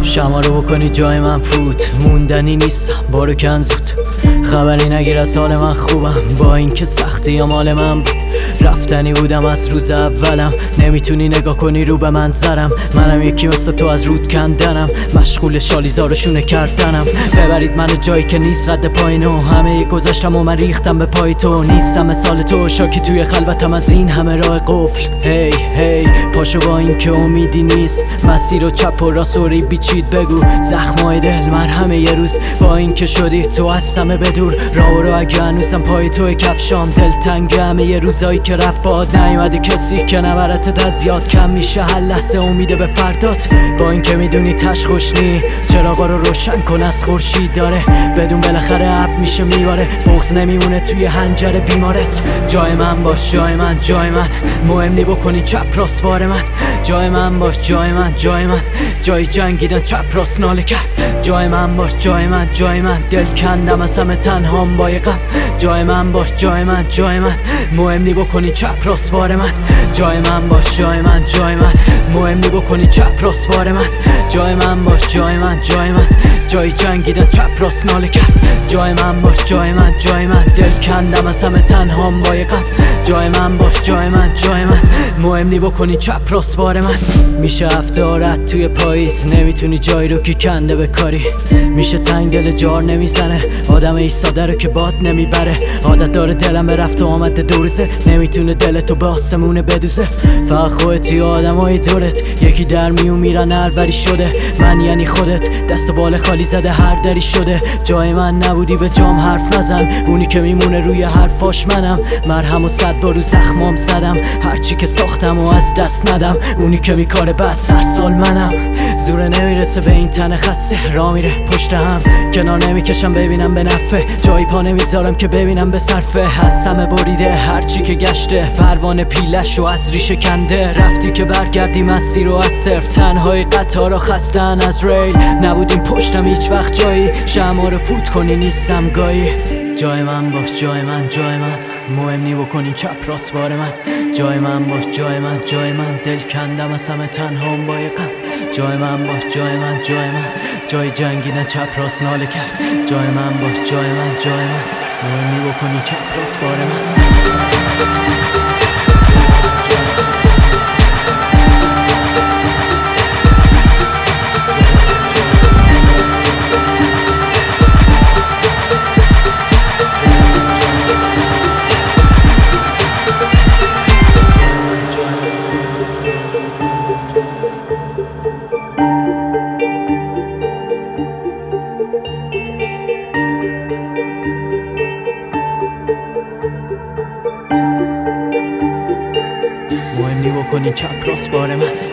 شما رو بکنی جای من فوت، موندنی نیستم بارو کن زود. خبری نگیر از حال من خوبم، با اینکه سختی یا مال من بود. رفتنی بودم از روز اولم، نمیتونی نگاه کنی رو به منظرم. منم یکی مثل تو از رود کندنم، مشغول شالیزار و شونه کردنم. ببرید منو جایی که نیست رد پایینو، همه گذشتم و من ریختم به پای تو. نیستم مثال تو شاکی توی خلوتم از این همه راه قفل. هی هی پاشو با این که امیدی نیست، مسیر و چپ و راست و بیچید بگو. زخمای دل مرهم یه روز، با این که شدی تو از همه بدور. رو اگه هنوزم پای توی کفشام، دلتنگ همه یه روزایی که رفت باد. نیومدی کسی که نبرتت از یاد، کم میشه هر لحظه امیده به فردات. با این که میدونی تش خوشنی، چراغا رو روشن کن از خورشید داره. بدون بالاخره اب میشه میباره، بغض نمیمونه توی حنجره بیمارت. جای من باش، جای من، جای من، مهم نی بکنی چپ راست بار من. جای من باش، جای من، جای من، جای جنگیدن چپ راست ناله کرد. جای من باش، جای من، جای من، دل کندم از همه تنهام با غم. جای من باش، جای من، جای من، مهم نی بکنی چپ راست بار من. جای من باش، جای من، جای من، مهم نی بکنی چپ راست بار من. جای من باش، جای من، جای من، جای جنگیدن چپ راست ناله کرد. جای من باش، جای من، جای من، دل کندم از همه تنهام با غم. جای من باش، جای من، جای من، مهم نی بکنی چپ راست بار من. میشه هفته آرد توی پاییز، نمیتونی جایی رو که کنده بکاری. میشه تنگ دل جار نمیزنه، آدم ایستاده رو که باد نمیبره. عادت داره دلم به رفت و آمده دو روزه، نمیتونه دلتو به آسمونه بدوزه. فقط خودت یا آدمای دورت، یکی در میون میرن هر بری شده. من یعنی خودت، دست بال خالی زده هر دری شده. جای من نبودی به جام حرف نزن، اونی که میمونه روی حرفاش منم. مرهم و 100 بار رو زخمام زدم، هرچی که ساختم و از دست ندم. اونی که میکاره بعد سر سال منم. زوره نمیرسه به این تن خسته، را میره پشت هم کنار نمیکشم ببینم به نفه. جایی پا نمیذارم که ببینم به صرفه. هستم بریده هرچی که گشته، پروانه پیلش و از ریشه کنده. رفتی که برگردی مسیر رو از صرف، تنهای قطارا خستن از ریل. نبودیم پشتم هیچ وقت جایی، شمع رو فوت کنی نیستم گایی. جای من باش، جای من، جای من، مهم نی بکنی چپ راست بار من. جای من باش، جای من، جای من، دل کندم از همه تنهام با غم. جای من باش، جای من، جای من، جای جنگیدن چپ راست ناله کرد. جای من باش، جای من، جای من، مهم نی بکنی چپ راست بار من. مهم نی بکنی چپ راست بار من.